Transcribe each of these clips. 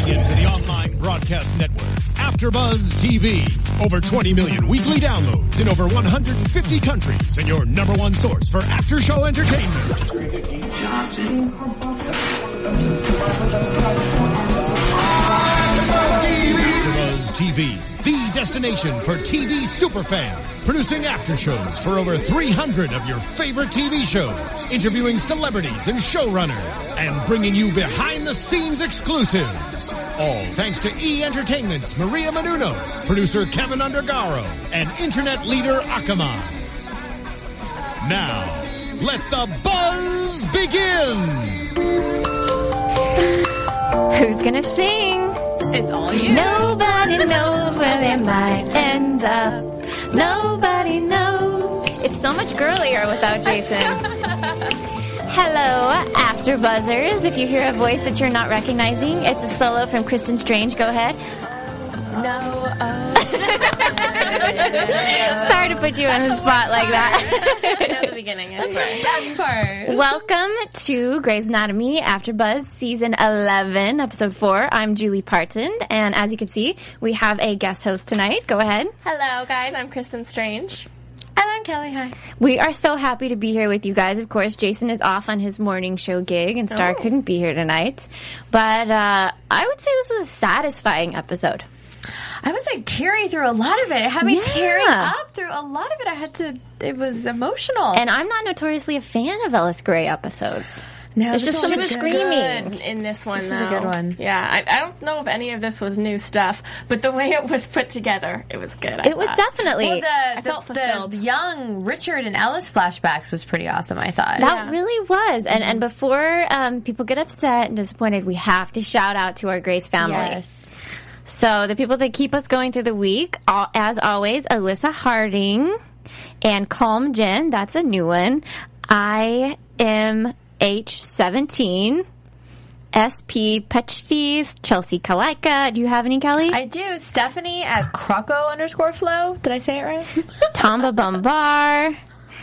Tuning into the online broadcast network, AfterBuzz TV. Over 20 million weekly downloads in over 150 countries, and your number one source for after-show entertainment. AfterBuzz TV, the destination for TV superfans, producing aftershows for over 300 of your favorite TV shows, interviewing celebrities and showrunners, and bringing you behind-the-scenes exclusives. All thanks to E! Entertainment's Maria Menounos, producer Kevin Undergaro, and internet leader Akamai. Now, let the buzz begin! Who's gonna sing? It's all you. Nobody knows where they might end up. Nobody knows. It's so much girlier without Jason. Hello, AfterBuzzers. If you hear a voice that you're not recognizing, it's a solo from Kristen Strange. Go ahead. No. Sorry to put you on the spot like that. I know the beginning. That's right. Best part. Welcome to Grey's Anatomy AfterBuzz Season 11, Episode 4. I'm Julie Parton, and as you can see, we have a guest host tonight. Go ahead. Hello, guys. I'm Kristen Strange. And I'm Kelly. Hi. We are so happy to be here with you guys. Of course, Jason is off on his morning show gig, and Star couldn't be here tonight. But I would say this was a satisfying episode. I was like teary through a lot of it. It had me tearing up through a lot of it. It was emotional. And I'm not notoriously a fan of Ellis Grey episodes. No, there's just so much screaming good in this one. This is a good one. Yeah, I don't know if any of this was new stuff, but the way it was put together, it was good. It was definitely. Well, the young Richard and Ellis flashbacks was pretty awesome, I thought. That really was. And before people get upset and disappointed, we have to shout out to our Grace family. Yes. So the people that keep us going through the week, as always, Alyssa Harding and Calm Jen. That's a new one. I am H17, SP Petchties, Chelsea Kalaika. Do you have any, Kelly? I do. Stephanie at Croco_flow. Did I say it right? Tamba Bumbar,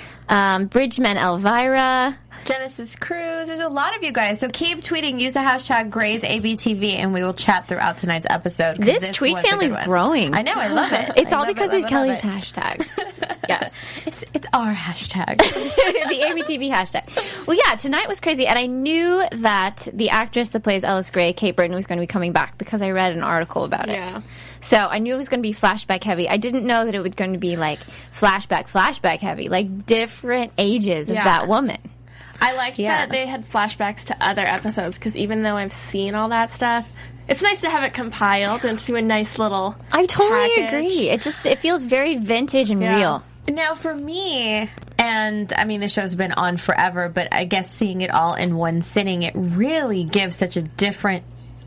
Bridgman Elvira, Genesis Cruz. There's a lot of you guys. So keep tweeting. Use the hashtag GraysABTV, and we will chat throughout tonight's episode. This tweet family's growing. I know. I love it. It's all because of Kelly's hashtag. Yes. It's our hashtag. The ABTV hashtag. Well, yeah, tonight was crazy, and I knew that the actress that plays Ellis Grey, Kate Burton, was going to be coming back because I read an article about it. Yeah. So I knew it was going to be flashback heavy. I didn't know that it was going to be like flashback heavy, like different ages of that woman. I liked that they had flashbacks to other episodes, because even though I've seen all that stuff, it's nice to have it compiled into a nice little I totally package. agree. It feels very vintage and real. Now, for me, and I mean, the show's been on forever, but I guess seeing it all in one sitting, it really gives such a different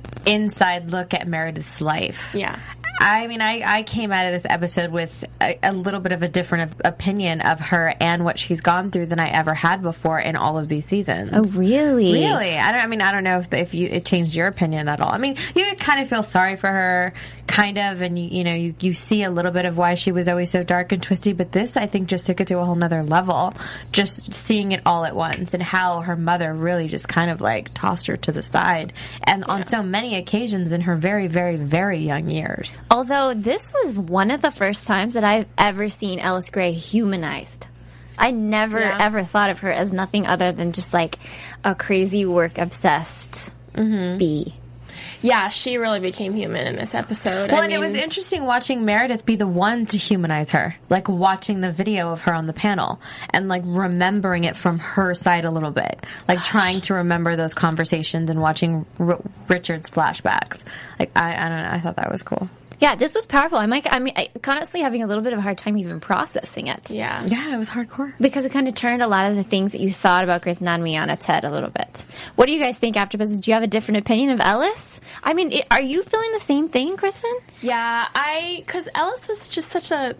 inside look at Meredith's life. Yeah. I mean, I came out of this episode with a little bit of a different opinion of her and what she's gone through than I ever had before in all of these seasons. Oh, really? Really? I don't know if it changed your opinion at all. I mean, you kind of feel sorry for her, kind of, and you see a little bit of why she was always so dark and twisty, but this, I think, just took it to a whole nother level. Just seeing it all at once and how her mother really just kind of like tossed her to the side, and on so many occasions in her very, very, very young years. Although this was one of the first times that I've ever seen Ellis Grey humanized. I never, ever thought of her as nothing other than just like a crazy work-obsessed bee. Yeah, she really became human in this episode. Well, and it was interesting watching Meredith be the one to humanize her. Like, watching the video of her on the panel and, like, remembering it from her side a little bit. Like, trying to remember those conversations and watching Richard's flashbacks. Like, I don't know. I thought that was cool. Yeah, this was powerful. I'm honestly having a little bit of a hard time even processing it. Yeah, it was hardcore. Because it kind of turned a lot of the things that you thought about Grey's Anatomy on its head a little bit. What do you guys think, AfterBuzz? Do you have a different opinion of Ellis? I mean, are you feeling the same thing, Kristen? Yeah, because Ellis was just such a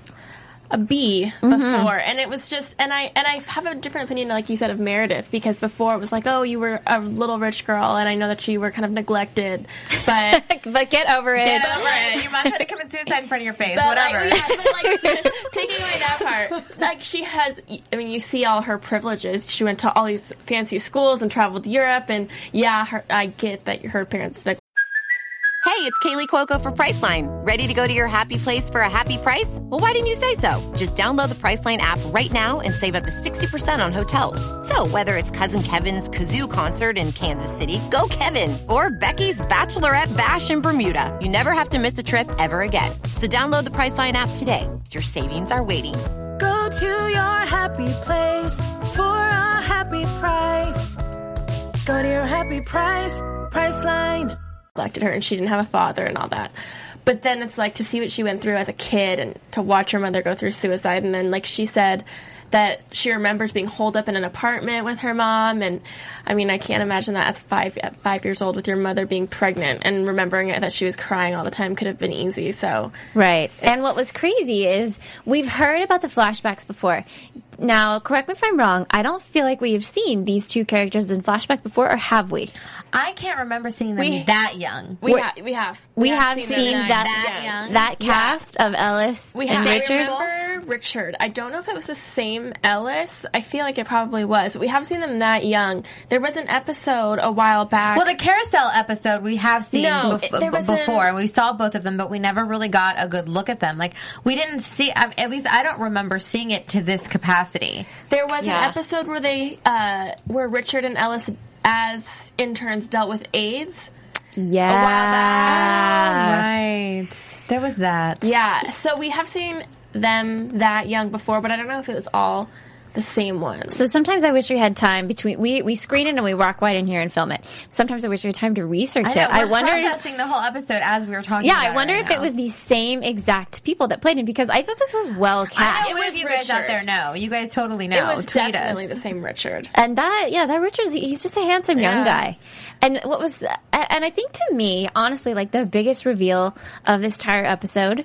bee before, and it was just, and I have a different opinion, like you said, of Meredith, because before it was like, oh, you were a little rich girl, and I know that you were kind of neglected, but but get over it. Get over it. Your mom tried to commit suicide in front of your face. But whatever. Taking away that part, like, she has, I mean, you see all her privileges. She went to all these fancy schools and traveled to Europe, and I get that her parents neglected. it's Kaylee Cuoco for Priceline. Ready to go to your happy place for a happy price? Well, why didn't you say so? Just download the Priceline app right now and save up to 60% on hotels. So whether it's Cousin Kevin's Kazoo Concert in Kansas City, go Kevin, or Becky's Bachelorette Bash in Bermuda, you never have to miss a trip ever again. So download the Priceline app today. Your savings are waiting. Go to your happy place for a happy price. Go to your happy price, Priceline. Elected her and she didn't have a father and all that. But then it's like to see what she went through as a kid and to watch her mother go through suicide. And then, like she said, that she remembers being holed up in an apartment with her mom. And I mean, I can't imagine that at 5 years old with your mother being pregnant and remembering that she was crying all the time could have been easy. So Right. And what was crazy is we've heard about the flashbacks before. Now, correct me if I'm wrong, I don't feel like we've seen these two characters in flashback before, or have we? I can't remember seeing them that young. We have seen that cast of Ellis and Richard. I remember Richard. I don't know if it was the same Ellis. I feel like it probably was. But we have seen them that young. There was an episode a while back. Well, the carousel episode we have seen before. We saw both of them, but we never really got a good look at them. Like, we didn't see, at least I don't remember seeing it to this capacity. There was an episode where they, where Richard and Ellis as interns dealt with AIDS. Yeah. A while back. Right. There was that. Yeah. So we have seen them that young before, but I don't know if it was all the same ones. So sometimes I wish we had time between we screen it and we walk right in here and film it. Sometimes I wish we had time to research it. I wonder processing the whole episode as we were talking. Yeah, I wonder if it was the same exact people that played it, because I thought this was well cast. I know you guys out there know. You guys totally know. It was Tweet definitely us. the same Richard. And that Richard's, he's just a handsome young guy. And and I think to me, honestly, like the biggest reveal of this entire episode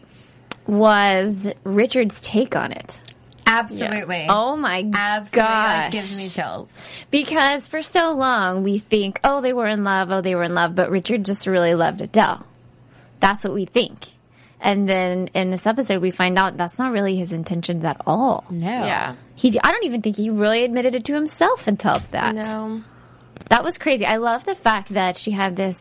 was Richard's take on it. Absolutely. Yeah. Oh my gosh. That gives me chills. Because for so long we think, they were in love, but Richard just really loved Adele. That's what we think. And then in this episode we find out that's not really his intentions at all. No. Yeah. I don't even think he really admitted it to himself until that. No. That was crazy. I love the fact that she had this,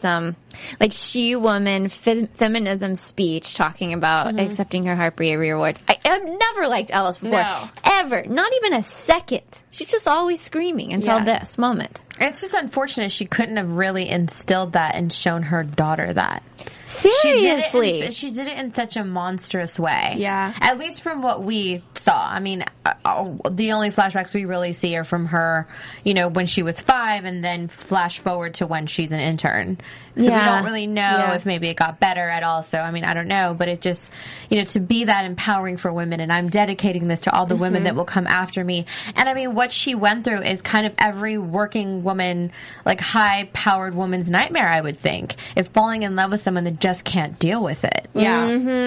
she-woman feminism speech talking about accepting her Harper Avery Awards. I've never liked Ellis before. No. Ever. Not even a second. She's just always screaming until this moment. It's just unfortunate she couldn't have really instilled that and shown her daughter that. Seriously. She did it in such a monstrous way. Yeah. At least from what we saw. I mean, the only flashbacks we really see are from her, when she was 5, and then flash forward to when she's an intern. So we don't really know if maybe it got better at all. So, I mean, I don't know. But it just, to be that empowering for women, and I'm dedicating this to all the women that will come after me. And I mean, what she went through is kind of every working woman, like high-powered woman's nightmare, I would think, is falling in love with someone that just can't deal with it. Yeah.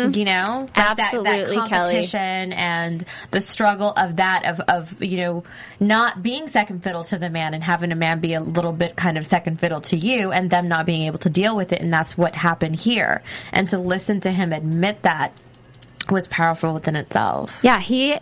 Absolutely, that competition and the struggle of that, of not being second fiddle to the man and having a man be a little bit kind of second fiddle to you, and them not being able to deal with it. And that's what happened here. And to listen to him admit that was powerful within itself. Yeah,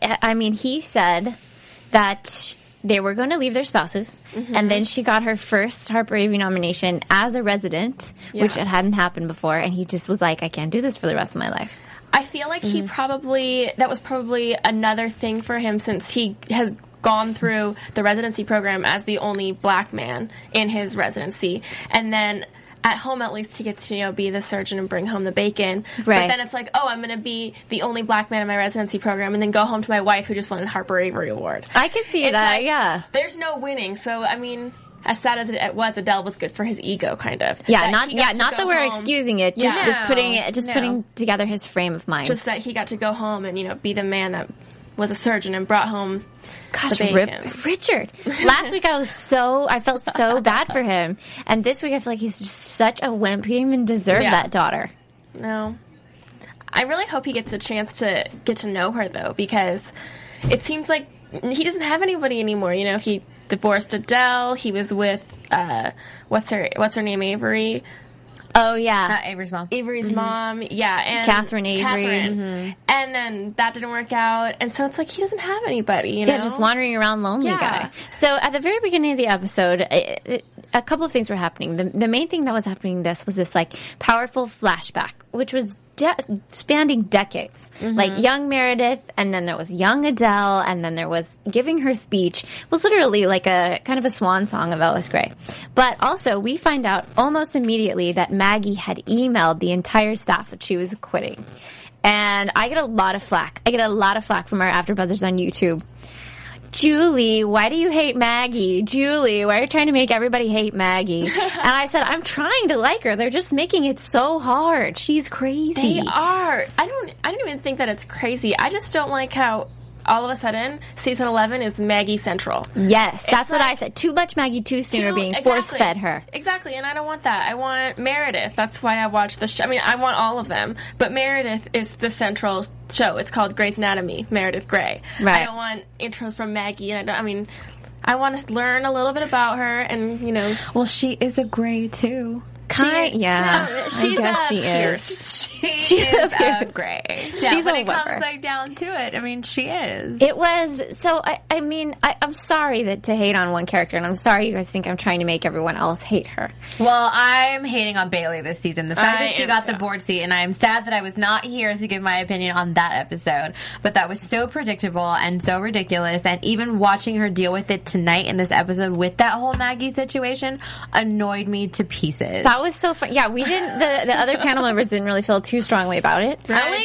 he said that they were going to leave their spouses, and then she got her first Harper Avery nomination as a resident, which it hadn't happened before, and he just was like, I can't do this for the rest of my life. I feel like that was probably another thing for him, since he has gone through the residency program as the only black man in his residency. And then at home, at least, he gets to, be the surgeon and bring home the bacon. Right. But then it's like, I'm going to be the only black man in my residency program, and then go home to my wife who just won a Harper Avery Award. I could see that, yeah. There's no winning. So, I mean, as sad as it was, Adele was good for his ego, kind of. Yeah, not that we're excusing it, just putting together his frame of mind. Just that he got to go home and, be the man that was a surgeon and brought home Gosh, the bacon. Richard. Last week I felt so bad for him. And this week I feel like he's just such a wimp. He didn't even deserve that daughter. No. I really hope he gets a chance to get to know her, though, because it seems like he doesn't have anybody anymore. He divorced Adele. He was with, what's her name, Avery? Oh, yeah. Avery's mom. Avery's mom, yeah. And Catherine Avery. And then that didn't work out. And so it's like he doesn't have anybody, Yeah, just wandering around lonely guy. So at the very beginning of the episode, a couple of things were happening. The main thing that was happening in this was this like powerful flashback, which was spanning decades. Like young Meredith, and then there was young Adele, and then there was giving her speech. It was literally like a kind of a swan song of Ellis Grey. But also, we find out almost immediately that Maggie had emailed the entire staff that she was quitting. And I get a lot of flack. I get a lot of flack from our AfterBuzzers on YouTube. Julie, why do you hate Maggie? Julie, why are you trying to make everybody hate Maggie? And I said, I'm trying to like her. They're just making it so hard. She's crazy. They are. I don't even think that it's crazy. I just don't like how all of a sudden season 11 is Maggie Central. Yes, that's what I said. Too much Maggie too soon are being force-fed her. Exactly, and I don't want that. I want Meredith. That's why I watched the show. I mean, I want all of them, but Meredith is the central show. It's called Grey's Anatomy, Meredith Grey. Right. I don't want intros from Maggie, and I want to learn a little bit about her, and, you know. Well, she is a Grey, too. Yeah, I guess she Pierce. is. She is a Grey. Yeah, She's when a it Weber. comes like down to it, I mean, she is. It was, so, I'm sorry to hate on one character, and I'm sorry you guys think I'm trying to make everyone else hate her. Well, I'm hating on Bailey this season. The fact that she got the too. board seat, and I'm sad that I was not here to give my opinion on that episode. But that was so predictable and so ridiculous, and even watching her deal with it tonight in this episode with that whole Maggie situation annoyed me to pieces. That was so fun. Yeah, we didn't, the other panel members didn't really feel too strongly about it. Really?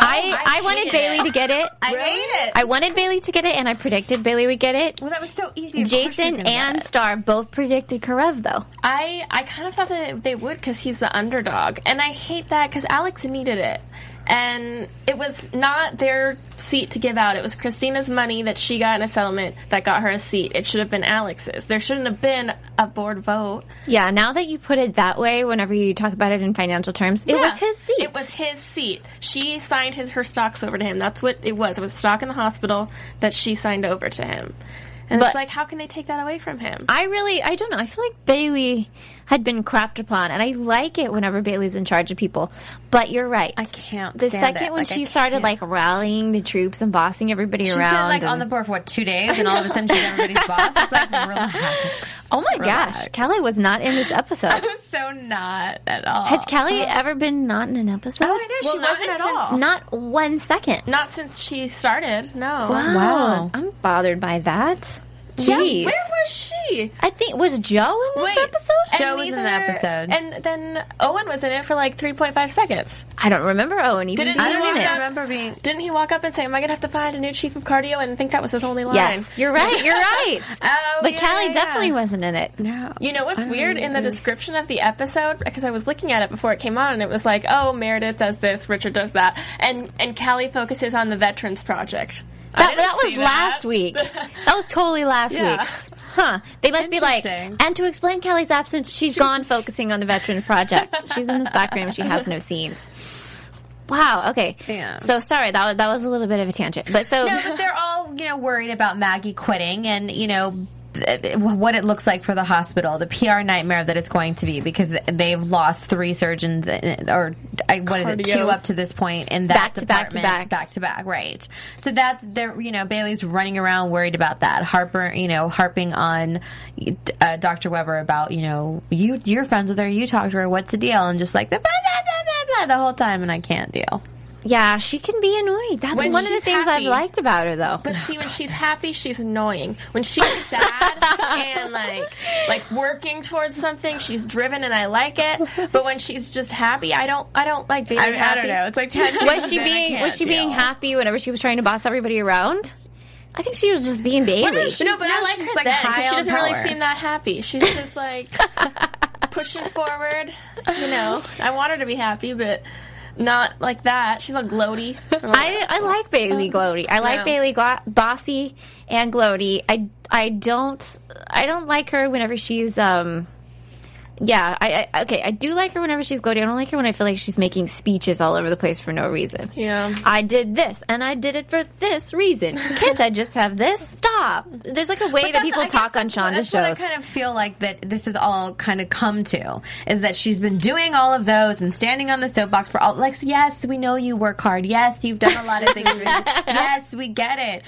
I wanted Bailey to get it. I hate it. I wanted Bailey to get it, and I predicted Bailey would get it. Well, that was so easy. Of course she's Jason gonna get and it. Star both predicted Karev, though. I kind of thought that they would because he's the underdog. And I hate that because Alex needed it. And it was not their seat to give out. It was Christina's money that she got in a settlement that got her a seat. It should have been Alex's. There shouldn't have been a board vote. Yeah, now that you put it that way, whenever you talk about it in financial terms, it was his seat. It was his seat. She signed her stocks over to him. That's what it was. It was stock in the hospital that she signed over to him. And But- it's like, how can they take that away from him? I don't know. I feel like Bailey had been crapped upon, and I like it whenever Bailey's in charge of people. But you're right. I can't The stand second it. when Like, I she started can't. like rallying the troops and bossing everybody She's around, been like on the board for 2 days, and all of a sudden she's everybody's boss. It's like, relax. oh my Relax. gosh, Kelly was not in this episode. I was so not at all. Has Kelly ever been not in an episode? Oh, I know, Well, she not wasn't at since- all. Not 1 second. Not since she started, no. Wow. I'm bothered by that. Yeah, Jeez. where was she? I think, was Joe in this episode? Joe was in the episode. And then Owen was in it for like 3.5 seconds. I don't remember Owen even Didn't being he in walk it. out? remember being... Didn't he walk up and say, am I going to have to find a new chief of cardio? And I think that was his only line. Yes, you're right. You're right. Oh, But yeah, Kelly yeah. definitely wasn't in it. No. You know what's weird? In the description of the episode, because I was looking at it before it came on, and it was like, oh, Meredith does this, Richard does that. And Callie focuses on the Veterans Project. That was last week. That was totally last Yeah. week's. Huh. They must be like, Interesting. and to explain Kelly's absence, she's gone focusing on the Veteran Project. She's in this back room. She has no scenes. Wow. Okay. Yeah. So sorry, that was a little bit of a tangent. But so No, but they're all, worried about Maggie quitting and, what it looks like for the hospital, the PR nightmare that it's going to be because they've lost 3 surgeons or what is it, 2 up to this point in that Back to back to department. back. to back, right. So that's, Bailey's running around worried about that. Harping on Dr. Weber about, you're friends with her, you talk to her, what's the deal? And just like the blah, blah, blah, blah, blah, the whole time and I can't deal. yeah, she can be annoying. That's When one of the she's things happy. I've liked about her, though. But see, when she's happy, she's annoying. When she's sad and like working towards something, she's driven, and I like it. But when she's just happy, I don't like being happy. I don't know. It's like 10 Was she being happy whenever she was trying to boss everybody around? I think she was just being Bailey. But I like she's her like then, 'cause high she on doesn't really power. seem that happy. She's just like pushing forward. I want her to be happy, but not like that. She's all gloaty. I like Bailey gloaty. I like Yeah. Bailey bossy and gloaty. I don't like her whenever she's Yeah, I do like her whenever she's gloating. I don't like her when I feel like she's making speeches all over the place for no reason. Yeah. I did this, and I did it for this reason. Can't I just have this? Stop. There's like a way that people talk on Shonda's shows. That's what I kind of feel like that this is all kind of come to, is that she's been doing all of those and standing on the soapbox for all, like, yes, we know you work hard. Yes, you've done a lot of things. Yes, we get it.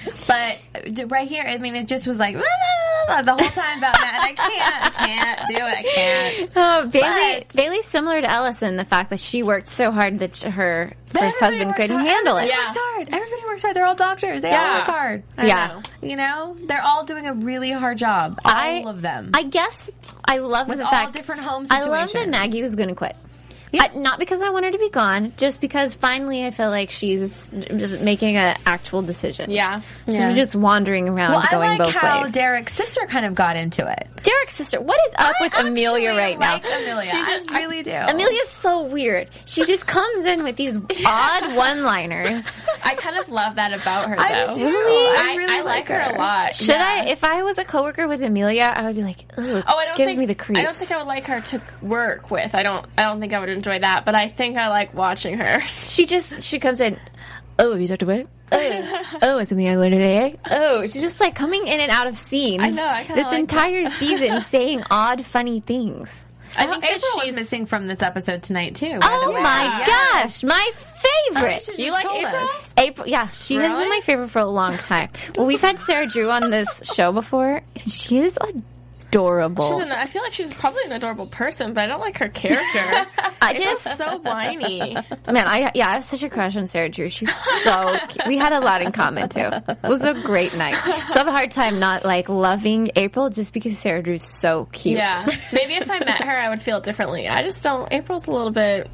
But right here, I mean, it just was like, the whole time about Matt, and I can't do it. I can't. Oh, Bailey's similar to Ellison, the fact that she worked so hard that her first husband couldn't handle it. Everybody works hard. They're all doctors. They all work hard. I know. You know, they're all doing a really hard job. All of them. I guess I love with the all fact different home situations. I love that Maggie was going to quit. Yeah. Not because I want her to be gone, just because finally I feel like she's just making an actual decision. Yeah. She's just wandering around going both ways. I like how Derek's sister kind of got into it. Derek's sister. What is up with Amelia right now? Amelia. I really do. Amelia's so weird. She just comes in with these odd one-liners. I kind of love that about her, though. I do. Really? I like her a lot. Should I? If I was a coworker with Amelia, I would be like, "Oh, she gives me the creeps." I don't think I would like her to work with. I don't think I would enjoy that. But I think I like watching her. She comes in. Oh, have you talked about it? Oh, it's something I learned today. Oh, she's just like coming in and out of scenes. I know. I kind of this entire season saying odd, funny things. I think April was missing from this episode tonight too. Oh my gosh, my favorite. You like April? April, yeah, she has been my favorite for a long time. Well, we've had Sarah Drew on this show before, and she is adorable. I feel like she's probably an adorable person, but I don't like her character. I just so whiny. Man, I have such a crush on Sarah Drew. She's so cute. We had a lot in common too. It was a great night. So I have a hard time not like loving April just because Sarah Drew's so cute. Yeah, maybe if I met her, I would feel differently. I just don't. April's a little bit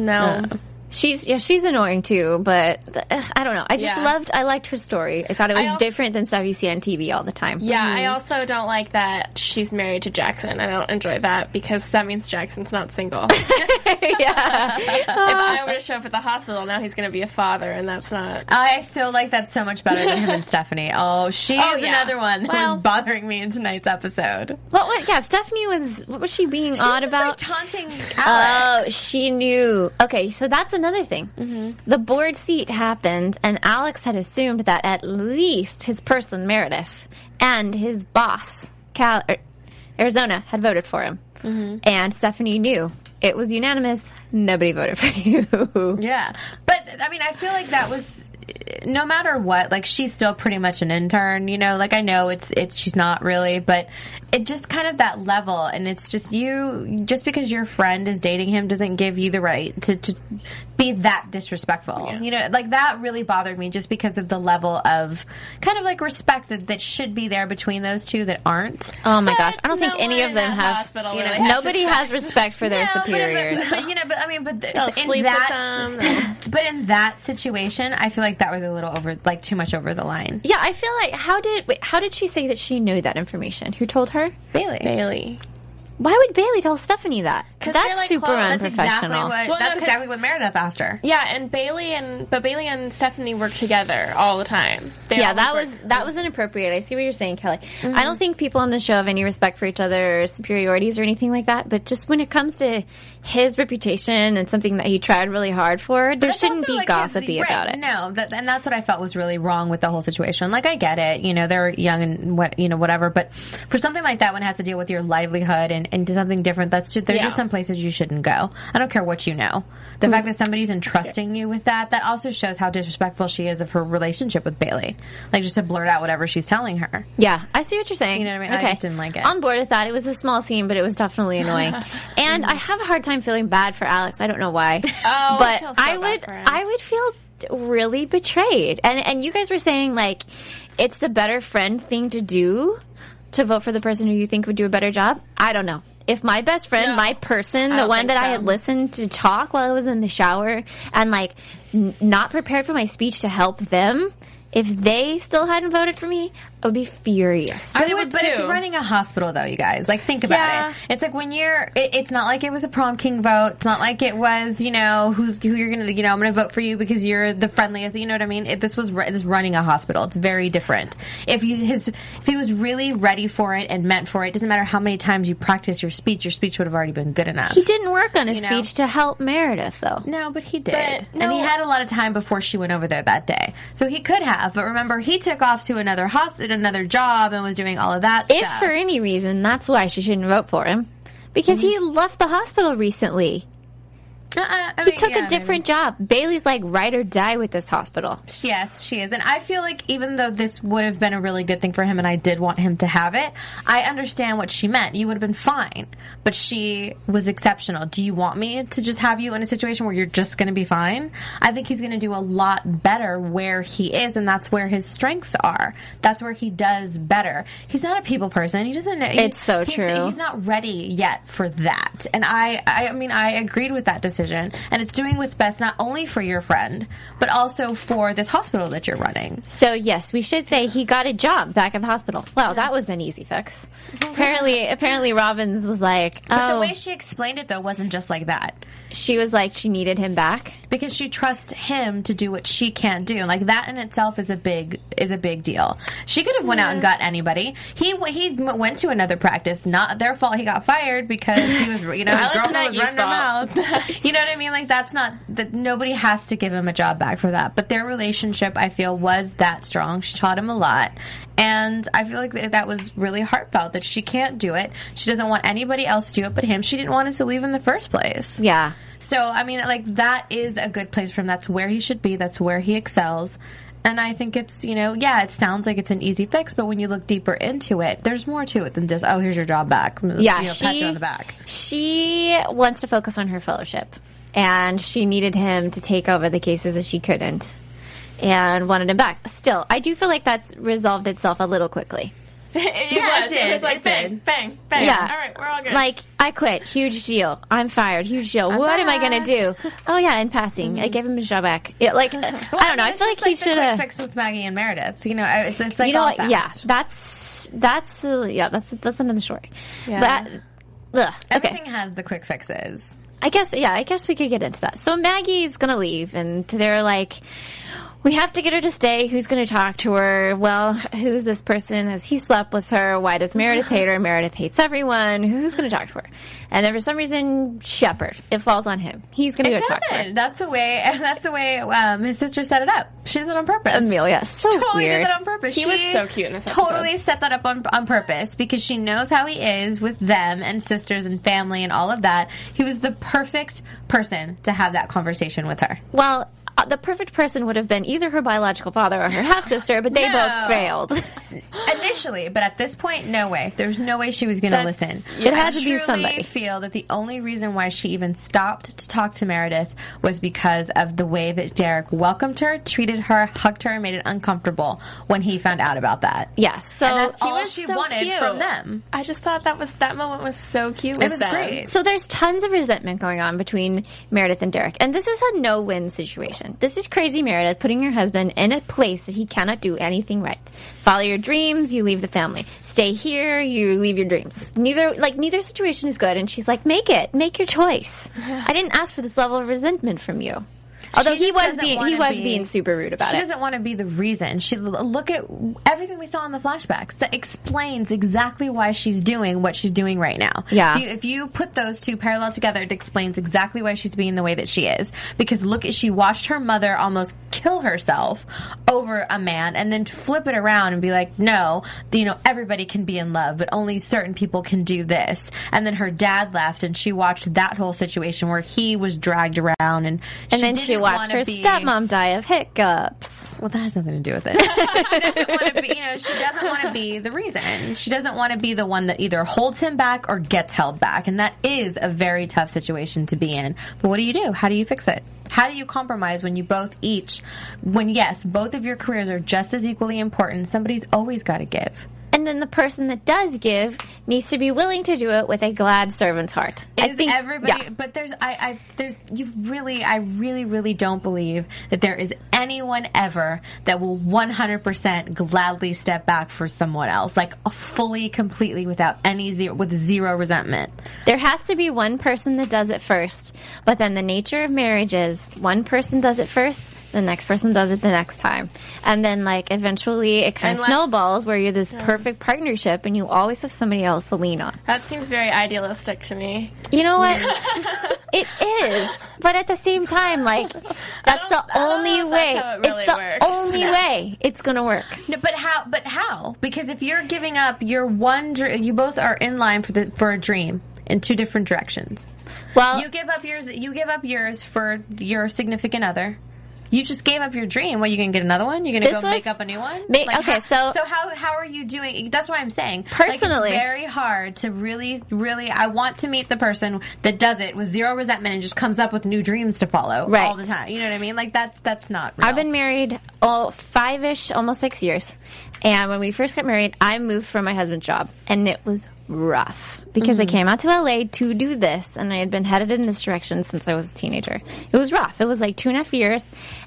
She's annoying too, but I don't know. I liked her story. I thought it was different than stuff you see on TV all the time. Yeah, I also don't like that she's married to Jackson. I don't enjoy that because that means Jackson's not single. Yeah. If I were to show up at the hospital, now he's going to be a father, and that's not... I still like that so much better than him and Stephanie. Oh, she's another one that was bothering me in tonight's episode. Stephanie what was she being odd about? She was like taunting Alex. Oh, she knew. Okay, so that's another thing. Mm-hmm. The board seat happened, and Alex had assumed that at least his person, Meredith, and his boss, Arizona, had voted for him. Mm-hmm. And Stephanie knew. It was unanimous. Nobody voted for you. Yeah. But, I mean, I feel like that was... No matter what, like, she's still pretty much an intern, you know? Like, I know it's she's not really, but it just kind of that level, and it's just just because your friend is dating him doesn't give you the right to be that disrespectful. Yeah. You know, like, that really bothered me just because of the level of kind of, like, respect that should be there between those two that aren't. Oh, my gosh. I don't think any of them have, nobody has respect for their superiors. But in that situation, I feel like that was a little too much over the line. Yeah, I feel like how did she say that she knew that information? Who told her? Bailey. Why would Bailey tell Stephanie that? That's super unprofessional. That's exactly what Meredith asked her. Yeah, and Bailey and Stephanie work together all the time. That was inappropriate. I see what you're saying, Kelly. Mm-hmm. I don't think people on the show have any respect for each other's superiorities or anything like that, but just when it comes to his reputation and something that he tried really hard for, there shouldn't be gossipy about it. No, and that's what I felt was really wrong with the whole situation. Like, I get it, you know, they're young and whatever, but for something like that when it has to deal with your livelihood and something different, there's just some places you shouldn't go. I don't care what you know. The fact that somebody's entrusting you with that also shows how disrespectful she is of her relationship with Bailey. Like, just to blurt out whatever she's telling her. Yeah, I see what you're saying. You know what I mean? Okay. I just didn't like it. On board with that. It was a small scene, but it was definitely annoying. And I have a hard time feeling bad for Alex. I don't know why. But I would feel really betrayed. And you guys were saying, like, it's the better friend thing to do to vote for the person who you think would do a better job. I don't know. If my best friend, my person, the one that I had listened to talk while I was in the shower and, like, not prepared for my speech to help them, if they still hadn't voted for me, I would be furious. I But would it's too. running a hospital, though, you guys. Like, think about Yeah. it. It's like when it's not like it was a prom king vote. It's not like it was, who you're going to, I'm going to vote for you because you're the friendliest. You know what I mean? This was running a hospital. It's very different. If he was really ready for it and meant for it, doesn't matter how many times you practice your speech would have already been good enough. He didn't work on his You know? speech to help Meredith, though. No, but he did. But, And he no. had a lot of time before she went over there that day. So he could have. But remember, he took off to another hospital, another job, and was doing all of that If stuff. for any reason, that's why she shouldn't vote for him. Because he left the hospital recently. He took a different job. Bailey's like ride or die with this hospital. Yes, she is. And I feel like even though this would have been a really good thing for him and I did want him to have it, I understand what she meant. You would have been fine. But she was exceptional. Do you want me to just have you in a situation where you're just going to be fine? I think he's going to do a lot better where he is, and that's where his strengths are. That's where he does better. He's not a people person. He doesn't know. It's so true. He's not ready yet for that. And I mean, I agreed with that decision. And it's doing what's best not only for your friend, but also for this hospital that you're running. So yes, we should say he got a job back at the hospital. Wow, that was an easy fix. Apparently Robbins was like, But the way she explained it, though, wasn't just like that. she was like she needed him back. Because she trusts him to do what she can't do. Like, that in itself is a big deal. She could have went out and got anybody. He went to another practice. Not their fault he got fired because he was, his girlfriend was running her mouth. You know what I mean? Like, that nobody has to give him a job back for that. But their relationship, I feel, was that strong. She taught him a lot. And I feel like that was really heartfelt that she can't do it. She doesn't want anybody else to do it but him. She didn't want him to leave in the first place. Yeah. So, I mean, like, that is a good place for him. That's where he should be. That's where he excels. And I think it's, it sounds like it's an easy fix, but when you look deeper into it, there's more to it than just, oh, here's your job back. Yeah, pat you on the back. She wants to focus on her fellowship, and she needed him to take over the cases that she couldn't, and wanted him back. Still, I do feel like that's resolved itself a little quickly. It was like bang, bang, bang. Yeah. All right, we're all good. Like, I quit. Huge deal. I'm fired. Huge deal. What am I going to do? Oh, yeah, in passing. I gave him his job back. I don't know. I feel like he should have. fix with Maggie and Meredith. It's like All all fast. Yeah, that's another story. Yeah. Okay. Everything has the quick fixes. I guess we could get into that. So Maggie's gonna leave, and they're like, we have to get her to stay. Who's going to talk to her? Well, who's this person? Has he slept with her? Why does Meredith hate her? Meredith hates everyone. Who's going to talk to her? And then for some reason, Shepard. It falls on him. He's going to go talk to her. That's the way his sister set it up. She did it on purpose. Amelia, so totally weird. did that on purpose. He was so cute in this episode. Totally set that up on purpose because she knows how he is with them and sisters and family and all of that. He was the perfect person to have that conversation with her. Well, the perfect person would have been either her biological father or her half-sister, but they both failed. Initially, but at this point, no way. There's no way she was going to listen. It had to be I somebody. truly feel that the only reason why she even stopped to talk to Meredith was because of the way that Derek welcomed her, treated her, hugged her, and made it uncomfortable when he found out about that. Yes. So And that's He all was she so wanted cute. from them. I just thought that moment was so cute with was them. great. So there's tons of resentment going on between Meredith and Derek. And this is a no-win situation. This is crazy Meredith putting her husband in a place that he cannot do anything right. Follow your dreams, you leave the family. Stay here, you leave your dreams. Neither situation is good. And she's like, make your choice. I didn't ask for this level of resentment from you. Although She he just was doesn't being super rude about She it. doesn't want to be the reason. She look at everything we saw in the flashbacks that explains exactly why she's doing what she's doing right now. Yeah. If you put those two parallel together, it explains exactly why she's being the way that she is. Because she watched her mother almost kill herself over a man, and then flip it around and be like, no, everybody can be in love, but only certain people can do this. And then her dad left, and she watched that whole situation where he was dragged around, and then she watched her stepmom die of hiccups. Well, that has nothing to do with it. She doesn't want to be, she doesn't want to be the reason. She doesn't want to be the one that either holds him back or gets held back. And that is a very tough situation to be in. But what do you do? How do you fix it? How do you compromise when both of your careers are just as equally important? Somebody's always got to give. And then the person that does give needs to be willing to do it with a glad servant's heart. I really don't believe that there is anyone ever that will 100% gladly step back for someone else, like fully, completely, without with zero resentment. There has to be one person that does it first, but then the nature of marriage is one person does it first, the next person does it the next time. And then, like, eventually it kind of snowballs where you're this perfect partnership and you always have somebody else to lean on. That seems very idealistic to me. You know what? It is. But at the same time, like, that's the only way. It's the only way it's going to work. No, but how? Because if you're giving up your one you both are in line for a dream in two different directions. Well, you give up yours for your significant other. You just gave up your dream. Well, you going to get another one? You're going to go make up a new one? So how are you doing? That's what I'm saying. Personally, like, it's very hard to really, I want to meet the person that does it with zero resentment and just comes up with new dreams to follow all the time. You know what I mean? Like, that's not real. I've been married 5-ish, almost 6 years. And when we first got married, I moved from my husband's job. And it was rough because I came out to LA to do this, and I had been headed in this direction since I was a teenager. It was rough. It was like 2.5 years,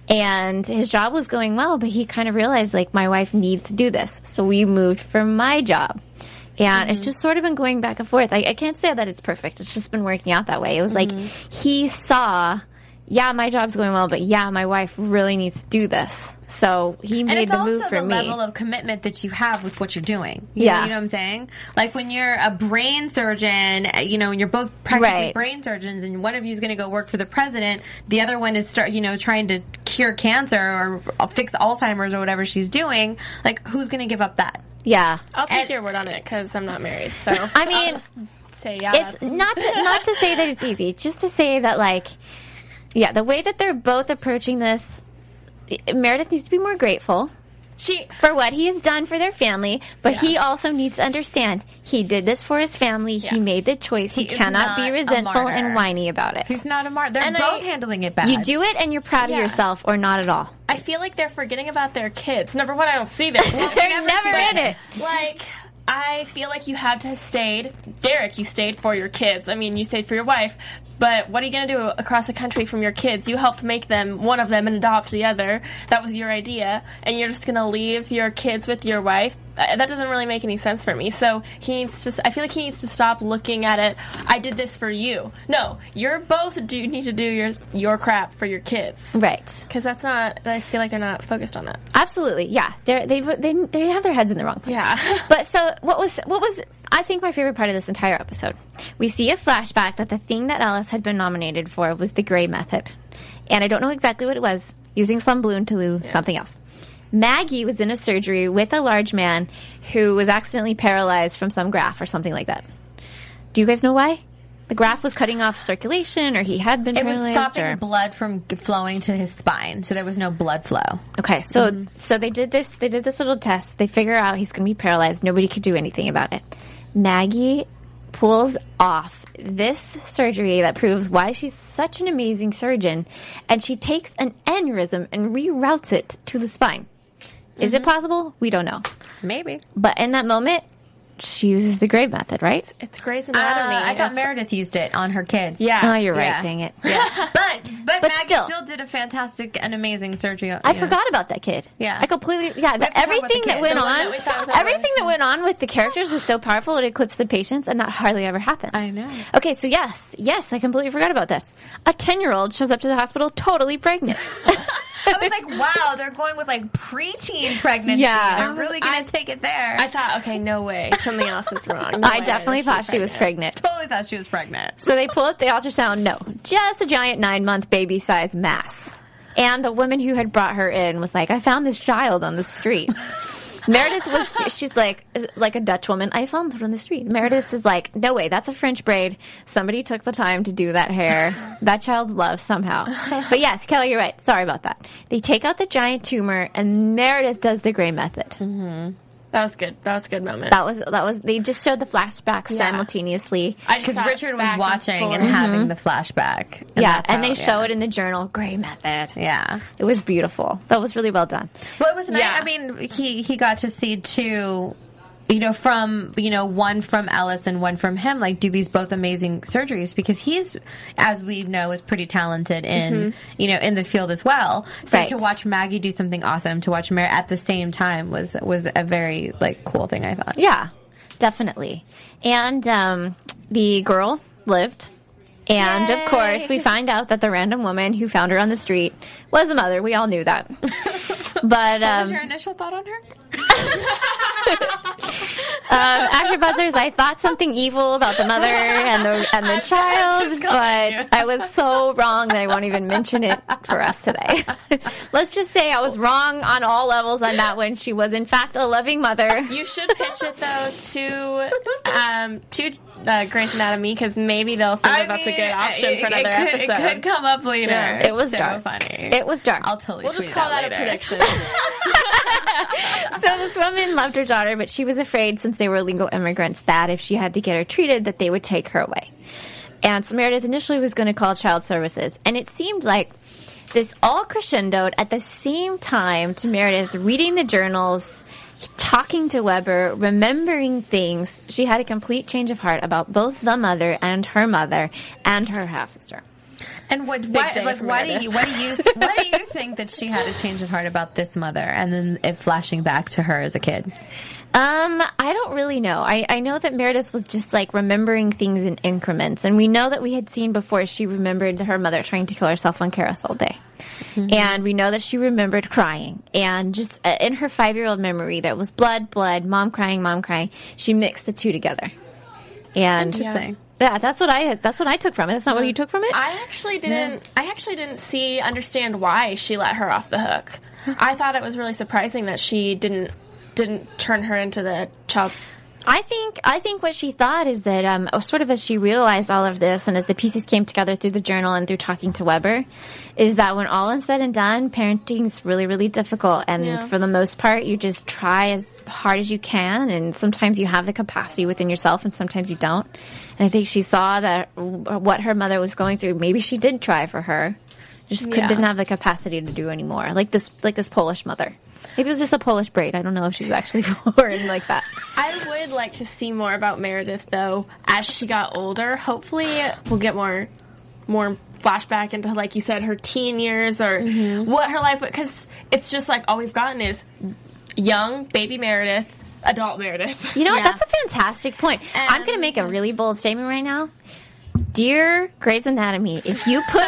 and his job was going well, but he kind of realized, like, my wife needs to do this. So we moved from my job. And it's just sort of been going back and forth. I can't say that it's perfect. It's just been working out that way. It was like he saw, yeah, my job's going well, but yeah, my wife really needs to do this. So he made the move for me. And it's also the level of commitment that you have with what you're doing. You know what I'm saying? Like when you're a brain surgeon, you know, and you're both practically brain surgeons, and one of you is going to go work for the president, the other one is trying to cure cancer or fix Alzheimer's or whatever she's doing. Like, who's going to give up that? Yeah, I'll take your word on it because I'm not married. So I mean, I'll just say it's not to say that it's easy, just to say that, like, yeah, the way that they're both approaching this, Meredith needs to be more grateful for what he has done for their family, but he also needs to understand he did this for his family. He made the choice. He cannot be resentful and whiny about it. He's not a martyr. They're both handling it bad. You do it and you're proud of yourself, or not at all. I feel like they're forgetting about their kids. Number one, I don't see them. They're never in it. Like, I feel like you had to have stayed. Derek, you stayed for your kids. I mean, you stayed for your wife. But what are you going to do across the country from your kids? You helped make them, one of them, and adopt the other. That was your idea. And you're just going to leave your kids with your wife? That doesn't really make any sense for me. So I feel like he needs to stop looking at it, I did this for you. No, you're both need to do your crap for your kids. Right. Because I feel like they're not focused on that. Absolutely, yeah. They have their heads in the wrong place. Yeah. But so what was I think my favorite part of this entire episode? We see a flashback that the thing that Ellis had been nominated for was the Grey method. And I don't know exactly what it was. Using some balloon to do something else. Maggie was in a surgery with a large man who was accidentally paralyzed from some graft or something like that. Do you guys know why? The graft was cutting off circulation, or he had been paralyzed? It was stopping blood from flowing to his spine, so there was no blood flow. Okay, so they did this little test. They figure out he's going to be paralyzed. Nobody could do anything about it. Maggie pulls off this surgery that proves why she's such an amazing surgeon, and she takes an aneurysm and reroutes it to the spine. Is it possible? We don't know. Maybe. But in that moment, she uses the Grey method, right? It's Grey's Anatomy. I thought Meredith used it on her kid. Yeah. Oh, you're right. Dang it. Yeah. But Maggie still did a fantastic and amazing surgery. I forgot about that kid. Yeah. I completely, everything that went on with the characters was so powerful it eclipsed the patients, and that hardly ever happened. I know. Okay, so yes, I completely forgot about this. A 10-year-old shows up to the hospital totally pregnant. I was like, wow, they're going with like preteen pregnancy. Yeah. They're really going to take it there. I thought, okay, no way. Something else is wrong. I definitely thought she was pregnant. Totally thought she was pregnant. So they pull up the ultrasound. No, just a giant 9-month baby-sized mass. And the woman who had brought her in was like, I found this child on the street. Meredith she's like a Dutch woman. I found her on the street. Meredith is like, no way, that's a French braid. Somebody took the time to do that hair. That child's loved somehow. But yes, Kelly, you're right. Sorry about that. They take out the giant tumor, and Meredith does the Grey method. Mm-hmm. That was good. That was a good moment. That was. They just showed the flashback simultaneously because Richard was watching and having the flashback. And they show it in the journal. Grey method. Yeah, it was beautiful. That was really well done. Well, it was nice. I mean, he got to see two from, one from Ellis and one from him, like, do these both amazing surgeries, because he's, as we know, is pretty talented in, in the field as well. So Right. to watch Maggie do something awesome, to watch Mary at the same time was a very, like, cool thing, I thought. Yeah, definitely. And the girl lived. And, of course, we find out that the random woman who found her on the street was the mother. We all knew that. But What was your initial thought on her? after Buzzers, I thought something evil about the mother and the child, but I was so wrong that I won't even mention it for us today. Let's just say I was wrong on all levels on that one. She was, in fact, a loving mother. You should pitch it though to Grey's Anatomy, because maybe they'll think that's a good option for another episode. It could come up later. Yeah. It was so dark. funny. It was dark. I'll totally We'll tweet just call that later. a prediction. So this woman loved her daughter, but she was afraid, since they were illegal immigrants, that if she had to get her treated, that they would take her away. And so Meredith initially was going to call child services. And it seemed like this all crescendoed at the same time to Meredith reading the journals, talking to Weber, remembering things. She had a complete change of heart about both the mother and her half-sister. And why do you think that she had a change of heart about this mother, and then it flashing back to her as a kid? I don't really know. I know that Meredith was just like remembering things in increments, and we know that we had seen before she remembered her mother trying to kill herself on Carousel Day. Mm-hmm. And we know that she remembered crying, and just in her 5-year-old memory, that was blood, mom crying. She mixed the two together. And Interesting. Yeah, that's what I took from it. That's not what you took from it? I actually didn't understand why she let her off the hook. I thought it was really surprising that she didn't turn her into the child. I think what she thought is that, sort of as she realized all of this, and as the pieces came together through the journal and through talking to Weber, is that when all is said and done, parenting is really, really difficult. And for the most part, you just try as hard as you can, and sometimes you have the capacity within yourself, and sometimes you don't. And I think she saw that what her mother was going through, maybe she did try for her, just didn't have the capacity to do anymore. Like this Polish mother. Maybe it was just a Polish braid. I don't know if she was actually born like that. I would like to see more about Meredith, though, as she got older. Hopefully, we'll get more flashback into, like you said, her teen years, or what her life was. Because it's just like all we've gotten is young baby Meredith, adult Meredith. You know what? That's a fantastic point. I'm going to make a really bold statement right now. Dear Grey's Anatomy, if you put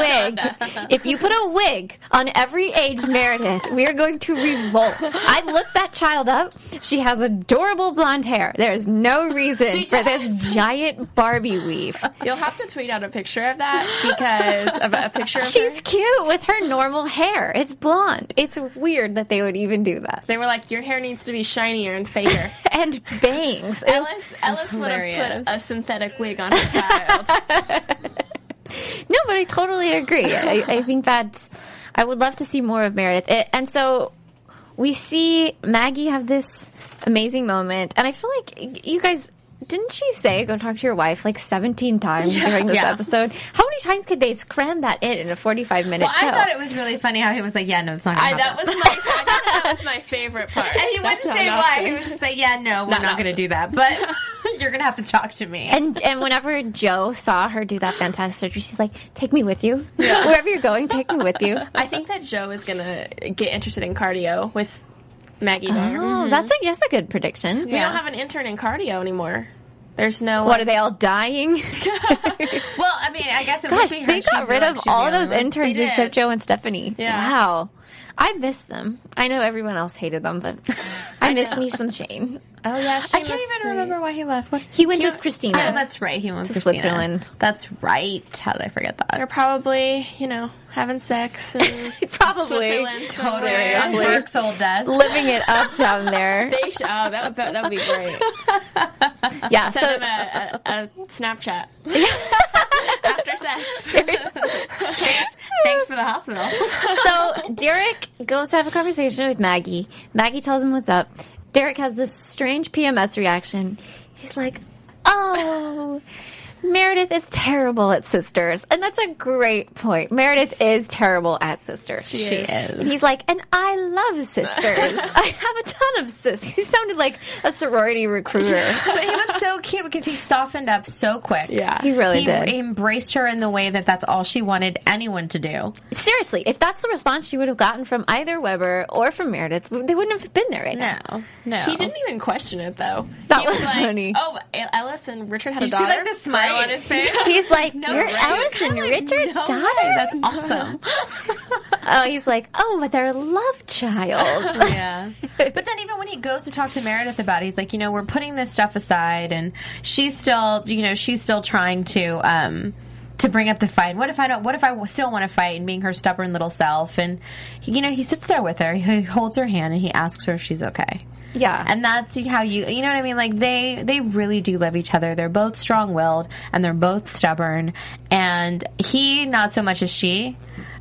a wig on every age Meredith, we are going to revolt. I looked that child up. She has adorable blonde hair. There is no reason for this giant Barbie weave. You'll have to tweet out a picture of that, because of a picture of She's her. cute with her normal hair. It's blonde. It's weird that they would even do that. They were like, your hair needs to be shinier and faker. And bangs. Ellis would have put a synthetic wig on her child. No, but I totally agree. I think that I would love to see more of Meredith. And so we see Maggie have this amazing moment. And I feel like you guys, didn't she say go talk to your wife like 17 times during this episode? How many times could they cram that in a 45-minute show? I thought it was really funny how he was like, yeah, no, it's not going to happen. That was my favorite part. And he wouldn't say why. He was just like, yeah, no, we're not going to do that. But you're going to have to talk to me. And whenever Joe saw her do that fantastic surgery, she's like, take me with you. Yeah. Wherever you're going, take me with you. I think that Joe is going to get interested in cardio with Maggie there. Oh, that's a good prediction. We don't have an intern in cardio anymore. There's no... What, are they all dying? Well, I mean, I guess it Gosh, would be her. they got rid of all those interns They except did. Joe and Stephanie. Yeah. Wow. I miss them. I know everyone else hated them, but I miss me some Shane. Oh, yeah. I can't even remember why he left. He went with Christina. Oh, that's right. He went To to Christina. Switzerland. That's right. How did I forget that? They're probably, having sex in Probably. Switzerland. Totally. On Burke's old desk. Living it up down there. That would be great. Yeah, Send so him a Snapchat. After sex. Thanks for the hospital. So Derek goes to have a conversation with Maggie. Maggie tells him what's up. Derek has this strange PMS reaction. He's like, oh, Meredith is terrible at sisters. And that's a great point. Meredith is terrible at sisters. She is. And he's like, and I love sisters. I have a ton of sisters. He sounded like a sorority recruiter. But he was so cute because he softened up so quick. Yeah. He really did. He embraced her in the way that that's all she wanted anyone to do. Seriously, if that's the response she would have gotten from either Weber or from Meredith, they wouldn't have been there right now. No. He didn't even question it, though. That He was like, funny. oh, Ellis and Richard had a Did you see, daughter. like, the smile on his face? He's like, No you're way. Ellis and Richard's No daughter? way. That's awesome. Oh, he's like, oh, but their love child. Yeah. But then even when he goes to talk to Meredith about it, he's like, we're putting this stuff aside, and she's still trying to bring up the fight. What if I still want to fight, and being her stubborn little self? And, he sits there with her, he holds her hand, and he asks her if she's okay. Yeah. And that's how you know what I mean? Like, they really do love each other. They're both strong-willed, and they're both stubborn. And he, not so much as she,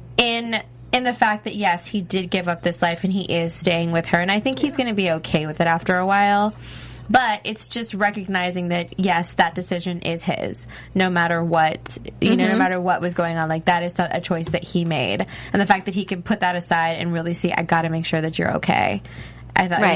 in the fact that, yes, he did give up this life, and he is staying with her. And I think he's going to be okay with it after a while. But it's just recognizing that, yes, that decision is his, no matter what, no matter what was going on. Like, that is a choice that he made. And the fact that he could put that aside and really see, I got to make sure that you're okay. I thought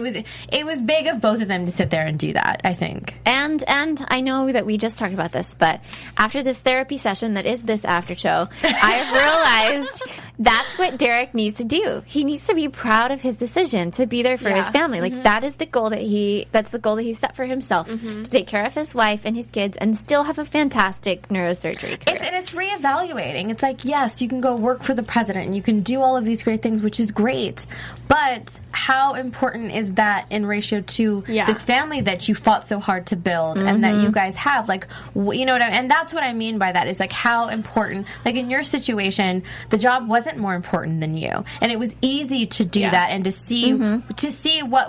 it was big of both of them to sit there and do that, I think. And I know that we just talked about this, but after this therapy session that is this after show, I have realized that's what Derek needs to do. He needs to be proud of his decision to be there for his family. Like, that is the goal that's the goal that he set for himself, to take care of his wife and his kids and still have a fantastic neurosurgery career. It's reevaluating. It's like, yes, you can go work for the president and you can do all of these great things, which is great. But how important is that in ratio to this family that you fought so hard to build and that you guys have? Like, you know what I mean? And that's what I mean by that, is like how important, like in your situation, the job wasn't more important than you. And it was easy to do that and to see what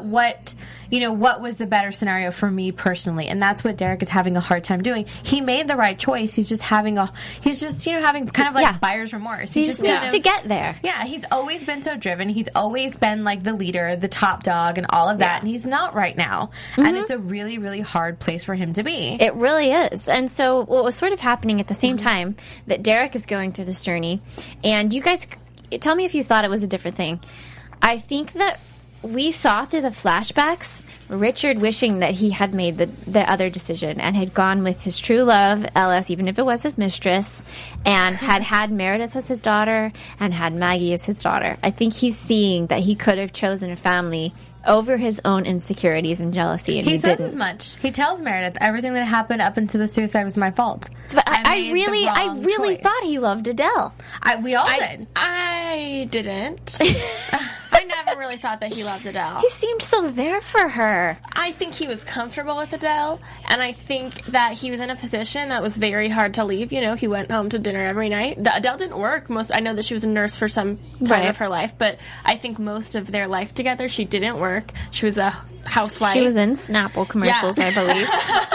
was the better scenario for me personally. And that's what Derek is having a hard time doing. He made the right choice. He's just having having kind of like buyer's remorse. He just needs to get there. Yeah, he's always been so driven. He's always been like the leader, the top dog, and all of that. And he's not right now. And it's a really, really hard place for him to be. It really is. And so what was sort of happening at the same time that Derek is going through this journey, and you guys tell me if you thought it was a different thing. I think that we saw through the flashbacks Richard wishing that he had made the other decision and had gone with his true love, Ellis, even if it was his mistress, and had Meredith as his daughter and had Maggie as his daughter. I think he's seeing that he could have chosen a family over his own insecurities and jealousy, and he says didn't. as much. He tells Meredith, everything that happened up unto the suicide was my fault. But I made really the wrong choice. thought he loved Adele. We all did. I didn't. I never really thought that he loved Adele. He seemed so there for her. I think he was comfortable with Adele, and I think that he was in a position that was very hard to leave. He went home to dinner every night. Adele didn't work. I know that she was a nurse for some time of her life, but I think most of their life together, she didn't work. She was a housewife. She was in Snapple commercials, I believe.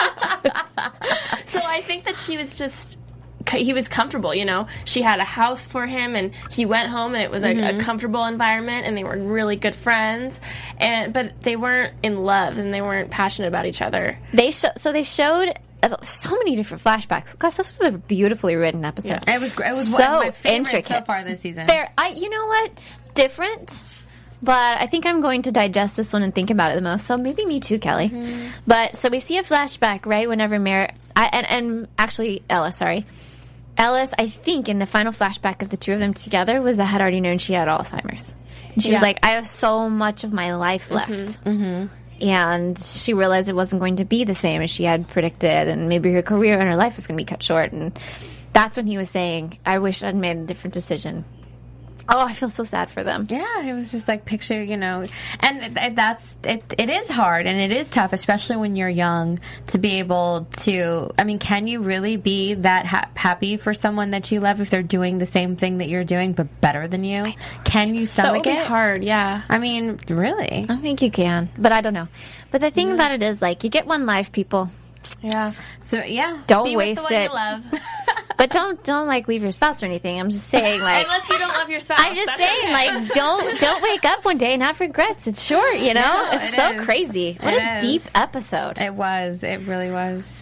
So I think that he was comfortable, She had a house for him, and he went home, and it was a comfortable environment, and they were really good friends. But they weren't in love, and they weren't passionate about each other. They showed so many different flashbacks. Because this was a beautifully written episode. Yeah. It was so one of my favorites intricate so far this season. You know what? Different. But I think I'm going to digest this one and think about it the most. So maybe me too, Kelly. But so we see a flashback, right? Whenever Ellis, sorry. Ellis, I think in the final flashback of the two of them together was I had already known she had Alzheimer's. And she was like, I have so much of my life left. And she realized it wasn't going to be the same as she had predicted, and maybe her career and her life was going to be cut short. And that's when he was saying, I wish I'd made a different decision. Oh, I feel so sad for them. Yeah, it was just like picture, and it is hard and it is tough, especially when you're young, to be able to, can you really be that happy for someone that you love if they're doing the same thing that you're doing but better than you? Can you stomach That would it? be hard, yeah. Really? I think you can, but I don't know. But the thing about it is, like, you get one life, people. Yeah. So, yeah. Don't Be waste with the one it. you love. But don't like leave your spouse or anything. I'm just saying, like, Unless you don't love your spouse. I'm just that's saying, okay. like, don't wake up one day and have regrets. It's short, No, it's so is. crazy. What It a is. deep episode. It was. It really was.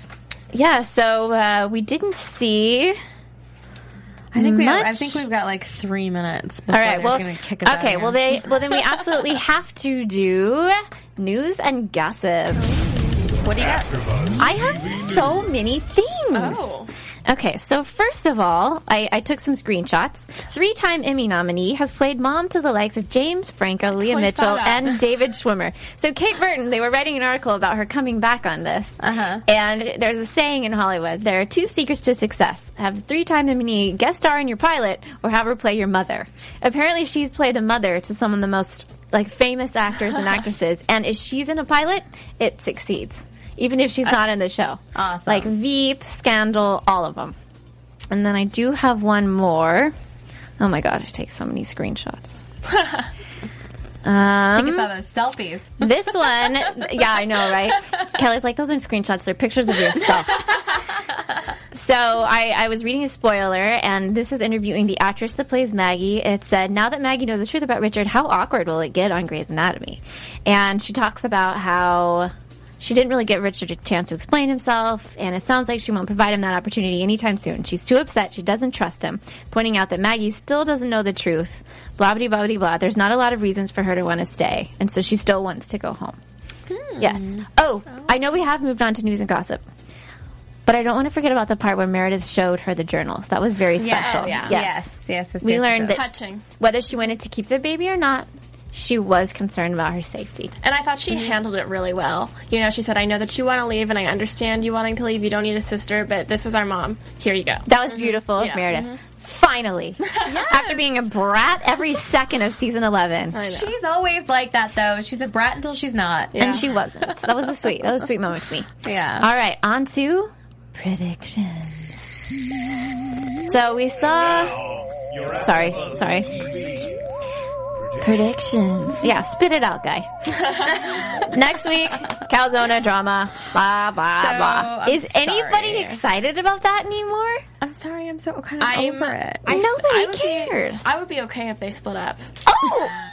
Yeah, so we didn't see. I think we've got like 3 minutes before All right, they're going to kick us out okay, of well here. then we absolutely have to do news and gossip. What do you got? I have so many things. Oh. Okay, so first of all, I took some screenshots. 3-time Emmy nominee has played mom to the likes of James Franco, Leah I Mitchell, saw that. and David Schwimmer. So Kate Burton, they were writing an article about her coming back on this. Uh-huh. And there's a saying in Hollywood, there are 2 secrets to success. Have a 3-time Emmy guest star in your pilot, or have her play your mother. Apparently she's played a mother to some of the most famous actors and actresses, and if she's in a pilot, it succeeds. Even if she's not in the show. Awesome. Like Veep, Scandal, all of them. And then I do have one more. Oh my god, I take so many screenshots. I think it's all those selfies. This one, yeah, I know, right? Kelly's like, those aren't screenshots, they're pictures of yourself. So I was reading a spoiler, and this is interviewing the actress that plays Maggie. It said, now that Maggie knows the truth about Richard, how awkward will it get on Grey's Anatomy? And she talks about how she didn't really get Richard a chance to explain himself, and it sounds like she won't provide him that opportunity anytime soon. She's too upset. She doesn't trust him, pointing out that Maggie still doesn't know the truth. Blah, blah, blah, blah, blah. There's not a lot of reasons for her to want to stay, and so she still wants to go home. Yes. Oh, I know we have moved on to news and gossip, but I don't want to forget about the part where Meredith showed her the journals. That was very special. Yes. We learned that Touching. whether she wanted to keep the baby or not, she was concerned about her safety. And I thought she handled it really well. You know, she said, I know that you want to leave, and I understand you wanting to leave. You don't need a sister, but this was our mom. Here you go. That was beautiful of Yeah. Meredith. Finally. After being a brat every second of season 11. I know. She's always like that, though. She's a brat until she's not. And she wasn't. That was a sweet moment to me. Yeah. All right, on to predictions. So we saw... Sorry. Predictions. Yeah, spit it out, guy. Next week, Calzona drama. Blah, blah, blah. I'm Is anybody sorry. excited about that anymore? I'm sorry. I'm so kind of I'm- over it. Nobody cares. I would be okay if they split up. Oh!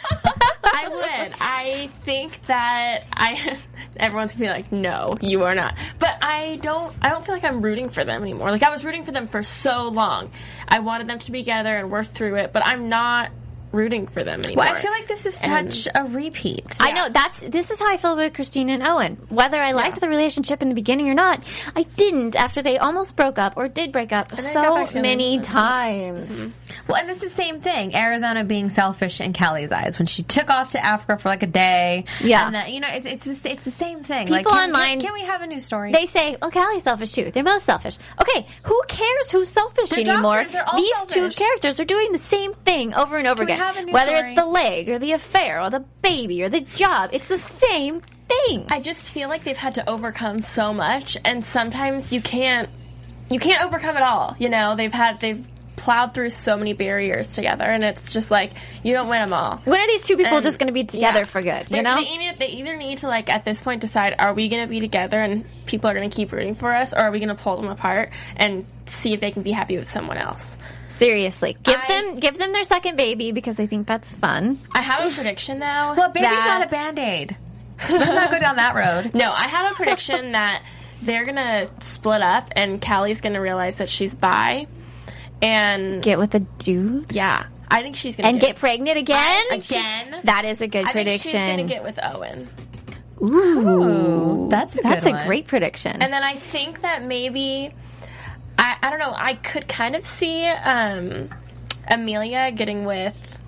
I would. I think that everyone's gonna be like, no, you are not. But I don't feel like I'm rooting for them anymore. Like, I was rooting for them for so long. I wanted them to be together and work through it, but I'm not rooting for them anymore. Well, I feel like this is such a repeat. I know this is how I feel with Christina and Owen. Whether I liked the relationship in the beginning or not, I didn't after they almost broke up or did break up they got so back together. many times. Well, and it's the same thing. Arizona being selfish in Callie's eyes when she took off to Africa for like a day. Yeah. and then, it's the same thing. People like, online- can we have a new story? They say, well, Callie's selfish too. They're both selfish. Okay, who cares who's selfish They're anymore? doctors. They're all These selfish. two characters are doing the same thing over and over Can we again. have a new Whether story? it's the leg or the affair or the baby or the job, it's the same thing. I just feel like they've had to overcome so much, and sometimes you can't overcome it all. You know, they've plowed through so many barriers together, and it's just like you don't win them all. When are these two people And- just going to be together yeah. for good? They- You know? they either need to, like, at this point decide, are we going to be together and people are going to keep rooting for us, or are we going to pull them apart and see if they can be happy with someone else? Seriously, give them their second baby because I think that's fun. I have a prediction, though. well, baby's that- not a Band-Aid. Let's not go down that road. No, I have a prediction that they're going to split up and Callie's going to realize that she's bi. And, Get with a dude yeah, I think she's going to and get pregnant again. Again? That is a good I think she's going to prediction. get with Owen. Ooh, That's a that's good a one. great prediction. And then I think that maybe, I don't know, I could kind of see Amelia getting with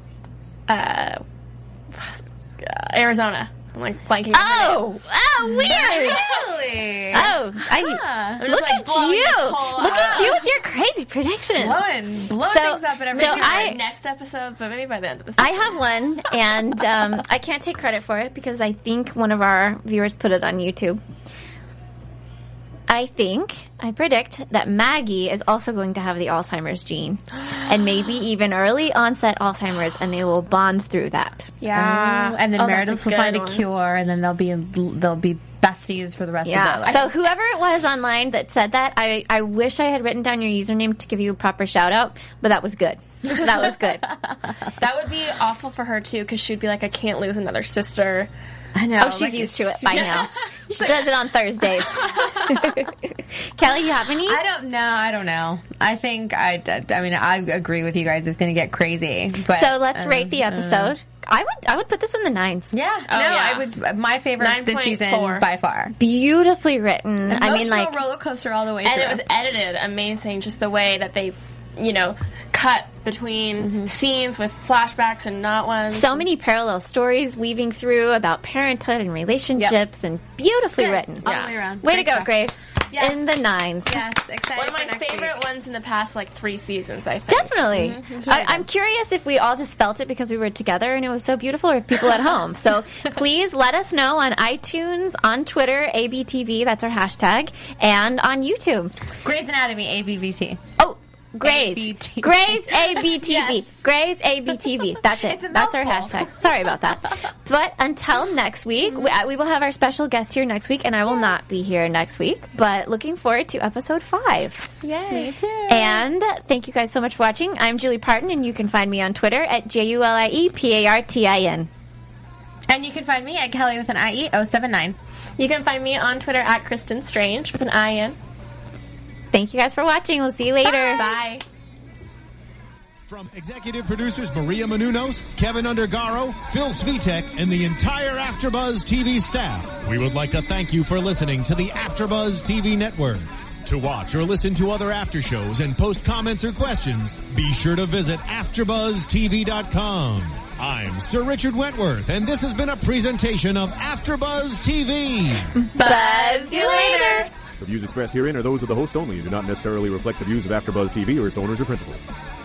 Arizona. I'm like blanking on her name. weird. Really? Oh, I'm just, look like, at blowing you! this whole Look at out. you with your crazy predictions. Blowing So- things up in every so Maybe I- by next episode, but maybe by the end of the I season. have one, and I can't take credit for it because I think one of our viewers put it on YouTube. I predict that Maggie is also going to have the Alzheimer's gene, and maybe even early onset Alzheimer's, and they will bond through that. Yeah. And then Oh, that's Meredith will good find a one. cure, and then they'll be besties for the rest of their Yeah. life. So whoever it was online that said that, I wish I had written down your username to give you a proper shout out, but that was good. That was good. That would be awful for her, too, because she'd be like, I can't lose another sister. I know. Oh, she's used to it by now. She does it on Thursdays. Kelly, you have any? I don't know. I think I agree with you guys. It's going to get crazy. But, so let's rate the episode. I would put this in the 9s. Yeah. yeah. I was my favorite this season by far. Beautifully written. Emotional roller coaster all the way through. And it was edited amazing, just the way that they, cut between scenes with flashbacks and not ones. So many parallel stories weaving through about parenthood and relationships and beautifully written. All the way around. Way to go, Grace. Yes. In the 9s. Yes, excited. One of my for next favorite week. ones in the past 3 seasons, I think. Definitely. Really I'm curious if we all just felt it because we were together and it was so beautiful, or if people at home. So please let us know on iTunes, on Twitter, ABTV, that's our hashtag, and on YouTube. Grey's Anatomy, ABVT. Oh, Grey's. ABTV. Grey's ABTV. Yes. Grey's ABTV. That's it. It's a That's our mouthful. hashtag. Sorry about that. But until next week, we will have our special guest here next week, and I will not be here next week. But looking forward to episode 5. Yay. Me too. And thank you guys so much for watching. I'm Julie Parton, and you can find me on Twitter at JuliePartin. And you can find me at Kelly with an IE 079. You can find me on Twitter at Kristen Strange with an IN. Thank you guys for watching. We'll see you later. Bye. From executive producers Maria Menounos, Kevin Undergaro, Phil Svitek, and the entire AfterBuzz TV staff, we would like to thank you for listening to the AfterBuzz TV network. To watch or listen to other after shows and post comments or questions, be sure to visit AfterBuzzTV.com. I'm Sir Richard Wentworth, and this has been a presentation of AfterBuzz TV. Buzz you later. The views expressed herein are those of the host only and do not necessarily reflect the views of AfterBuzz TV or its owners or principals.